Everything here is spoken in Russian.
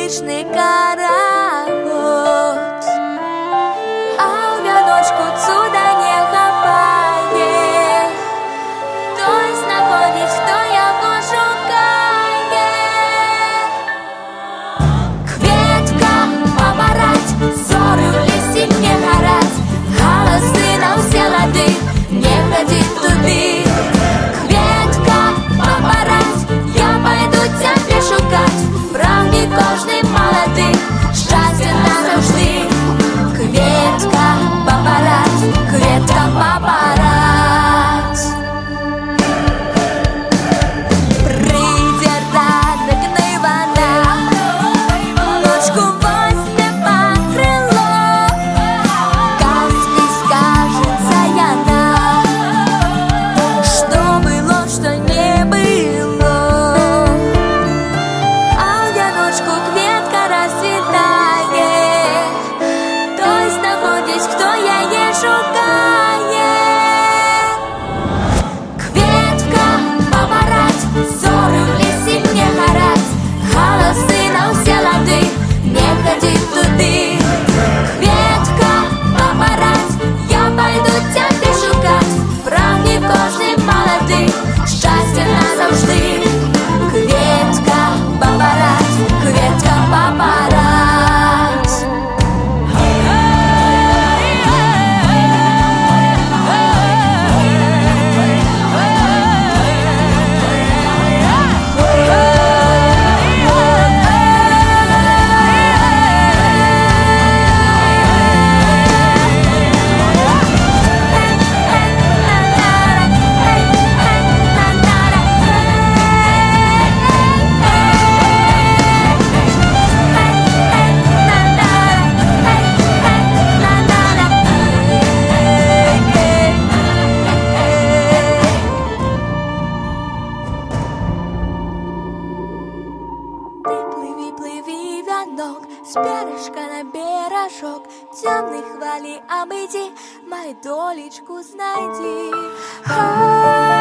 пишний каравод, а у вяночку цуда не хапає. Той знаходить, хто його шукає. Кветка побарать, зоры в лісі не горять, галаси на всі лади, не ходи туди. Кветка побарать, я пойду тебе шукать, правді кожний молодий, щастя назавжди. Кветка побарать, кветка побарать. Прийде ранок Івана, ночку возьме под крило, казки скажет Саяна, что было, что не было. А в вяночку кветка расцветає, той знаходить, хто її шукає. Кветка побарать, зоры в лісі не горять, галаси на всі лади, не ходи туди. Кветка побарать, я пойду тебе шукать, правді кожний молодий, щастя назавжди. Кветка побарать, кветка побарать. Ты плыви, плыви, вянок, с бережка на бережок, темных хвали обойди, мою долечку знайди.